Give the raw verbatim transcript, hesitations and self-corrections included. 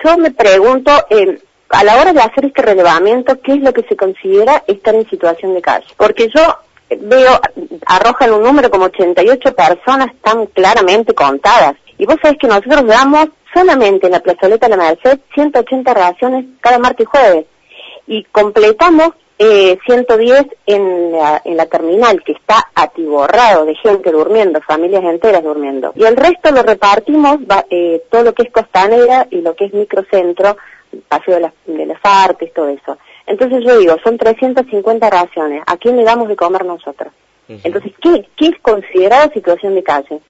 yo me pregunto, eh, a la hora de hacer este relevamiento, ¿qué es lo que se considera estar en situación de calle? Porque yo veo, arrojan un número como ochenta y ocho personas tan claramente contadas. Y vos sabés que nosotros damos solamente en la plazoleta de la Merced ciento ochenta raciones cada martes y jueves. Y completamos eh, ciento diez en la, en la terminal, que está atiborrado de gente durmiendo, familias enteras durmiendo. Y el resto lo repartimos, va, eh, todo lo que es Costanera y lo que es microcentro, Paseo de las, de las Artes, todo eso. Entonces yo digo, son trescientas cincuenta raciones. ¿A quién le damos de comer nosotros? Uh-huh. Entonces, ¿qué, qué es considerado situación de calle?